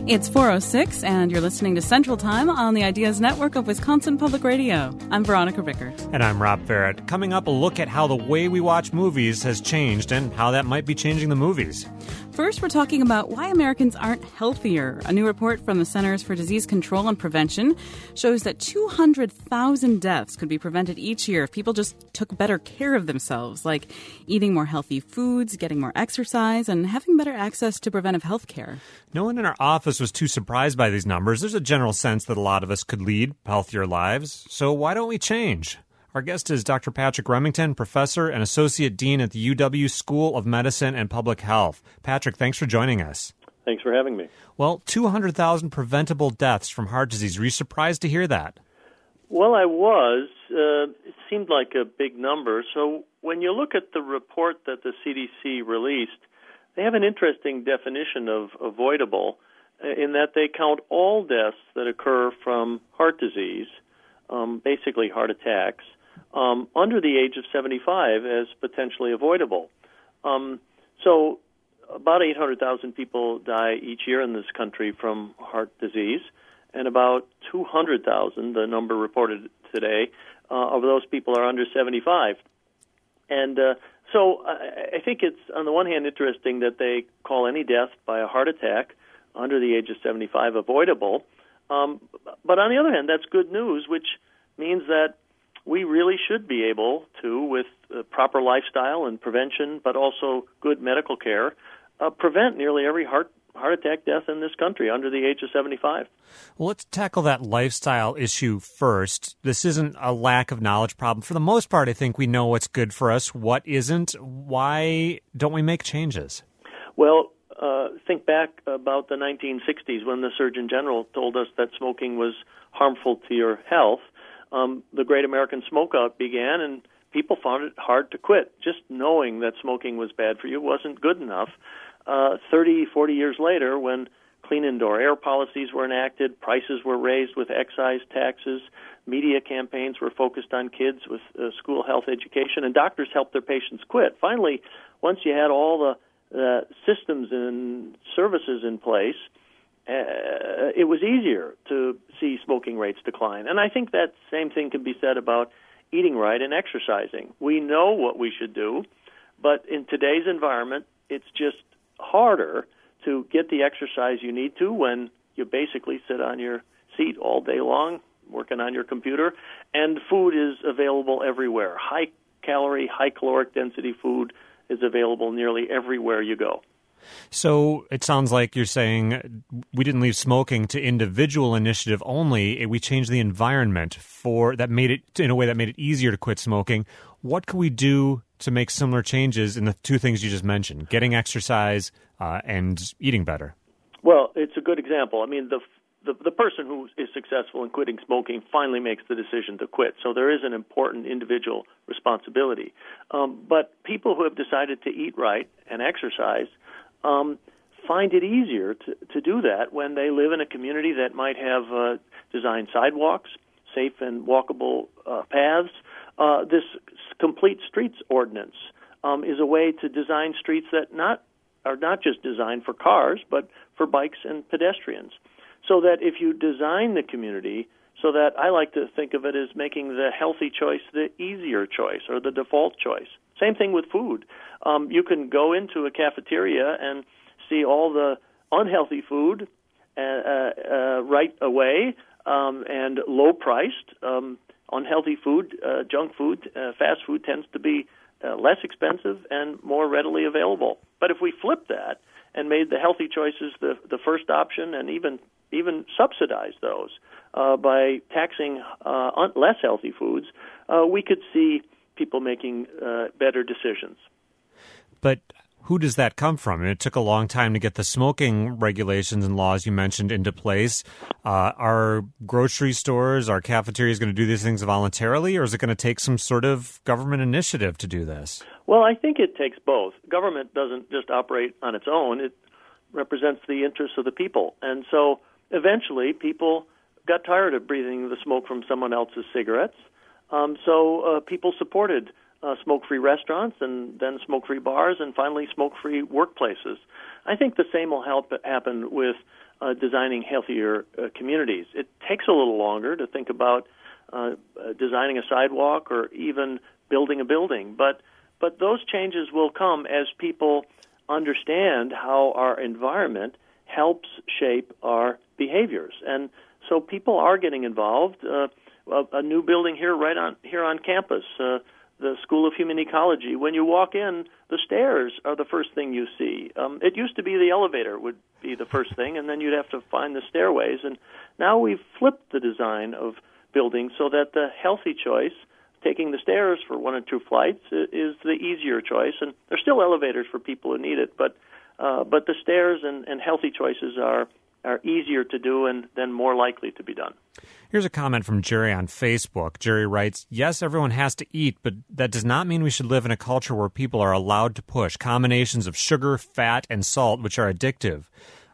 It's 4:06, and you're listening to Central Time on the Ideas Network of Wisconsin Public Radio. I'm Veronica Rickert. And I'm Rob Barrett. Coming up, a look at how the way we watch movies has changed and how that might be changing the movies. First, we're talking about why Americans aren't healthier. A new report from the Centers for Disease Control and Prevention shows that 200,000 deaths could be prevented each year if people just took better care of themselves, like eating more healthy foods, getting more exercise, and having better access to preventive health care. No one in our office was too surprised by these numbers. There's a general sense that a lot of us could lead healthier lives. So why don't we change? Our guest is Dr. Patrick Remington, professor and associate dean at the UW School of Medicine and Public Health. Patrick, thanks for joining us. Thanks for having me. Well, 200,000 preventable deaths from heart disease. Were you surprised to hear that? Well, I was. It seemed like a big number. So when you look at the report that the CDC released, they have an interesting definition of avoidable in that they count all deaths that occur from heart disease, basically heart attacks, under the age of 75 as potentially avoidable. So about 800,000 people die each year in this country from heart disease, and about 200,000, the number reported today, of those people are under 75. And so I think it's, on the one hand, interesting that they call any death by a heart attack under the age of 75 avoidable. But on the other hand, that's good news, which means that we really should be able to, with proper lifestyle and prevention, but also good medical care, prevent nearly every heart attack death in this country under the age of 75. Well, let's tackle that lifestyle issue first. This isn't a lack of knowledge problem. For the most part, I think we know what's good for us, what isn't. Why don't we make changes? Well, think back about the 1960s when the Surgeon General told us that smoking was harmful to your health. The Great American Smokeout began, and people found it hard to quit. Just knowing that smoking was bad for you wasn't good enough. 30, 40 years later, when clean indoor air policies were enacted, prices were raised with excise taxes, media campaigns were focused on kids with school health education, and doctors helped their patients quit. Finally, once you had all the systems and services in place, it was easier to see smoking rates decline. And I think that same thing can be said about eating right and exercising. We know what we should do, but in today's environment, it's just harder to get the exercise you need to when you basically sit on your seat all day long working on your computer, and food is available everywhere. High-calorie, high-caloric density food is available nearly everywhere you go. So it sounds like you're saying we didn't leave smoking to individual initiative only. We changed the environment that made it in a way that made it easier to quit smoking. What can we do to make similar changes in the two things you just mentioned, getting exercise and eating better? Well, it's a good example. I mean, the person who is successful in quitting smoking finally makes the decision to quit. So there is an important individual responsibility. But people who have decided to eat right and exercise find it easier to do that when they live in a community that might have designed sidewalks, safe and walkable paths. This complete streets ordinance is a way to design streets that are not just designed for cars, but for bikes and pedestrians. So that if you design the community so that I like to think of it as making the healthy choice the easier choice or the default choice. Same thing with food. You can go into a cafeteria and see all the unhealthy food right away and low-priced. Unhealthy food, junk food, fast food tends to be less expensive and more readily available. But if we flip that and made the healthy choices the first option and even subsidize those by taxing less healthy foods, we could see people making better decisions. But who does that come from? And it took a long time to get the smoking regulations and laws you mentioned into place. Are grocery stores, are cafeterias going to do these things voluntarily, or is it going to take some sort of government initiative to do this? Well, I think it takes both. Government doesn't just operate on its own. It represents the interests of the people. And so eventually people got tired of breathing the smoke from someone else's cigarettes. So people supported smoke-free restaurants, and then smoke-free bars, and finally smoke-free workplaces. I think the same will happen with designing healthier communities. It takes a little longer to think about designing a sidewalk or even building a building, but those changes will come as people understand how our environment helps shape our behaviors. And so people are getting involved. A new building here on campus, the School of Human Ecology. When you walk in, the stairs are the first thing you see. It used to be the elevator would be the first thing, and then you'd have to find the stairways. And now we've flipped the design of buildings so that the healthy choice, taking the stairs for one or two flights, is the easier choice. And there's still elevators for people who need it, but the stairs and healthy choices are easier to do and then more likely to be done. Here's a comment from Jerry on Facebook. Jerry writes, yes, everyone has to eat, but that does not mean we should live in a culture where people are allowed to push combinations of sugar, fat, and salt, which are addictive.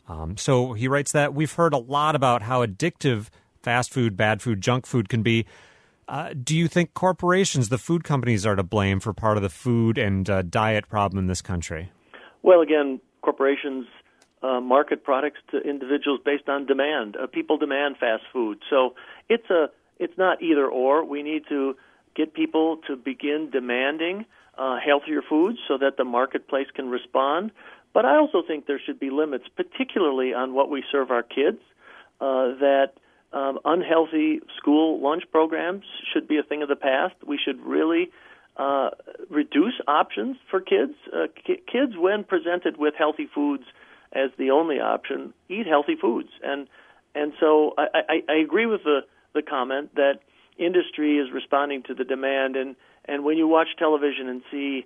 So he writes that we've heard a lot about how addictive fast food, bad food, junk food can be. Do you think corporations, the food companies, are to blame for part of the food and diet problem in this country? Well, again, corporations market products to individuals based on demand. People demand fast food. So it's not either or. We need to get people to begin demanding healthier foods so that the marketplace can respond. But I also think there should be limits, particularly on what we serve our kids, that unhealthy school lunch programs should be a thing of the past. We should really reduce options for kids. Kids, when presented with healthy foods as the only option, eat healthy foods. And so I agree with the comment that industry is responding to the demand. And when you watch television and see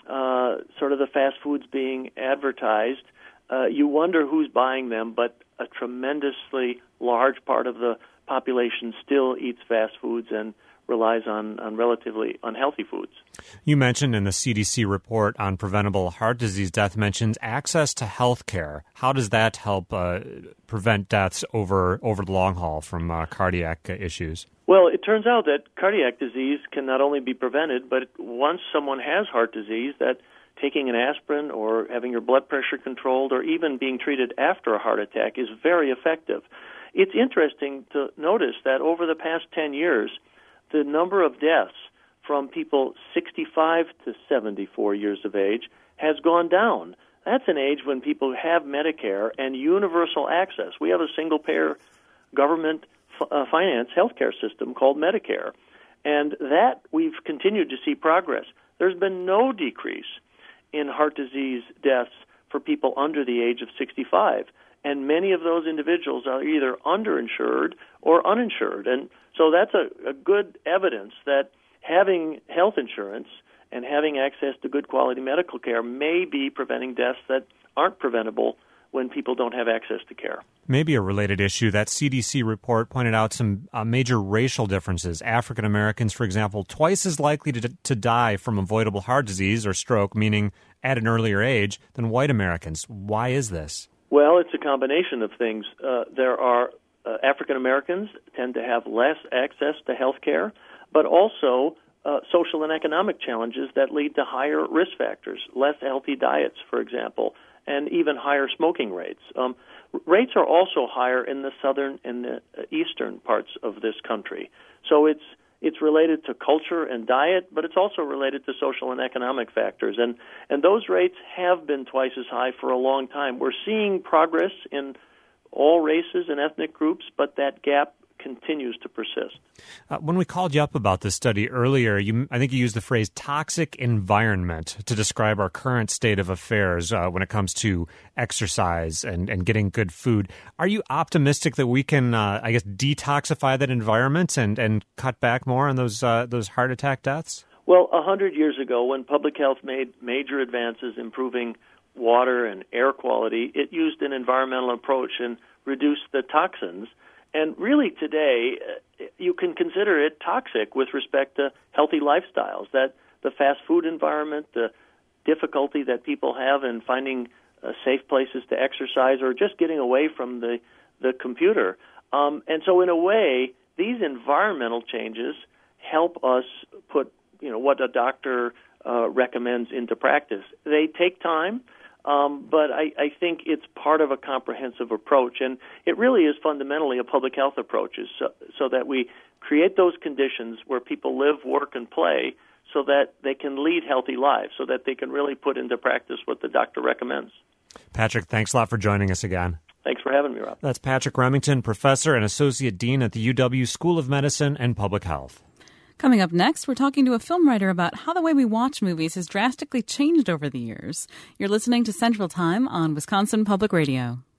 sort of the fast foods being advertised, you wonder who's buying them, but a tremendously large part of the population still eats fast foods and relies on relatively unhealthy foods. You mentioned in the CDC report on preventable heart disease death mentions access to health care. How does that help prevent deaths over the long haul from cardiac issues? Well, it turns out that cardiac disease can not only be prevented, but once someone has heart disease, that taking an aspirin or having your blood pressure controlled or even being treated after a heart attack is very effective. It's interesting to notice that over the past 10 years, the number of deaths from people 65 to 74 years of age has gone down. That's an age when people have Medicare and universal access. We have a single-payer government finance healthcare system called Medicare, and that we've continued to see progress. There's been no decrease in heart disease deaths for people under the age of 65, and many of those individuals are either underinsured or uninsured. And so that's a good evidence that having health insurance and having access to good quality medical care may be preventing deaths that aren't preventable when people don't have access to care. Maybe a related issue, that CDC report pointed out some major racial differences. African Americans, for example, twice as likely to die from avoidable heart disease or stroke, meaning at an earlier age, than white Americans. Why is this? Well, it's a combination of things. There are African Americans tend to have less access to health care, but also social and economic challenges that lead to higher risk factors, less healthy diets, for example, and even higher smoking rates. Rates are also higher in the southern and the eastern parts of this country. So it's related to culture and diet, but it's also related to social and economic factors. And those rates have been twice as high for a long time. We're seeing progress in all races and ethnic groups, but that gap continues to persist. When we called you up about this study earlier, I think you used the phrase toxic environment to describe our current state of affairs when it comes to exercise and getting good food. Are you optimistic that we can, detoxify that environment and cut back more on those heart attack deaths? Well, 100 years ago, when public health made major advances improving water and air quality, it used an environmental approach and reduced the toxins. And really today, you can consider it toxic with respect to healthy lifestyles, that the fast food environment, the difficulty that people have in finding safe places to exercise or just getting away from the computer. And so in a way, these environmental changes help us put what a doctor recommends into practice. They take time, but I think it's part of a comprehensive approach, and it really is fundamentally a public health approach, so that we create those conditions where people live, work, and play so that they can lead healthy lives, so that they can really put into practice what the doctor recommends. Patrick, thanks a lot for joining us again. Thanks for having me, Rob. That's Patrick Remington, professor and associate dean at the UW School of Medicine and Public Health. Coming up next, we're talking to a film writer about how the way we watch movies has drastically changed over the years. You're listening to Central Time on Wisconsin Public Radio.